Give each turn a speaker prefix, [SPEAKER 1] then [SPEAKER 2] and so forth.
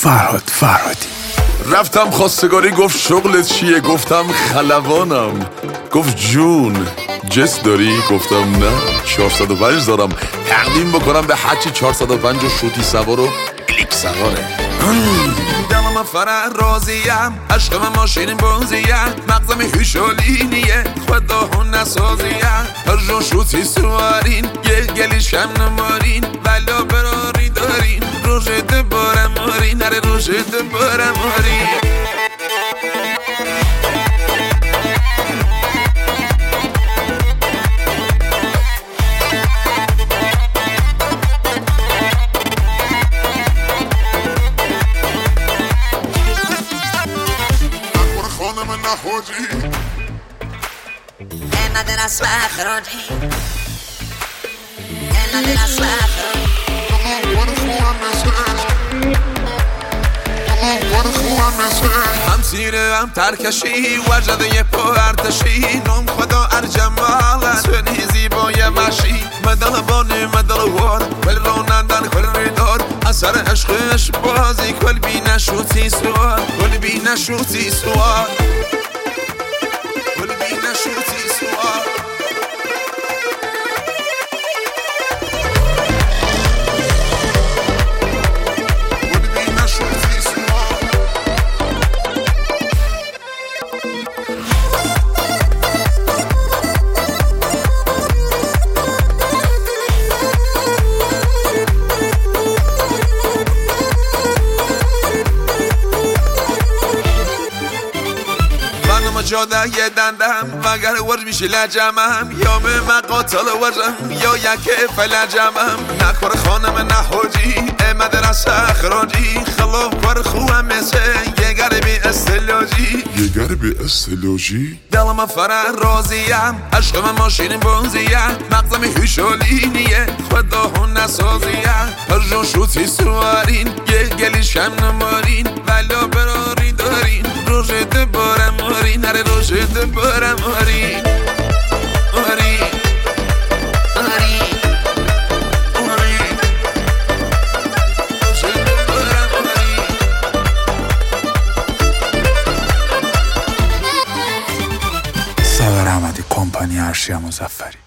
[SPEAKER 1] فرهادی.
[SPEAKER 2] رفتم خواستگاری گفت شغلت چیه؟ گفتم خلبانم. گفت جون جس داری؟ گفتم نه 405 دارم تقدیم بکنم به هرچی 405 و شوتی سوار و کلیک سواره. دلم فرح راضیم، عشق من ماشین بازیم، مغزم هوشالینیه خدا هون نسازیم. هر جا شوتی سوارین یه گلیش هم نمارین، بلا براری دارین روشت بارم مارین، نره روشت بارم مارین.
[SPEAKER 3] مدرس و اخراجی مدرس و
[SPEAKER 2] هم سیره هم ترکشی وجده یه پرتشی نام خدا ارجمال سنی زیبای مشی مدل بانه مدل وار کل رانندن کل ریدار اثر عشقش بازی کل بی نشوتی سوار کل بی نشوتی سوار کل بی نشوتی سوار. جاده یه دندم وگر ورج میشه لجمم یا به مقاتل ورجم یا یک فلجمم نکار خانم نحوجی مدرس اخراجی خلاف بر خوهم مثل یه گربی استلاجی یه گربی استلاجی. دلم فرح راضیم، عشق من ماشین بازیم، مغزم هوشالینیه خدا هون نسازیم. هر جا شوتی سوارین یه گلیش هم نمارین، بلا براری دارین روشت بارم مارین، نره روشت بارم مارین مارین مارین مارین روشت بارم مارین.
[SPEAKER 1] ساغر احمدی، کمپانی ارشیا مظفری.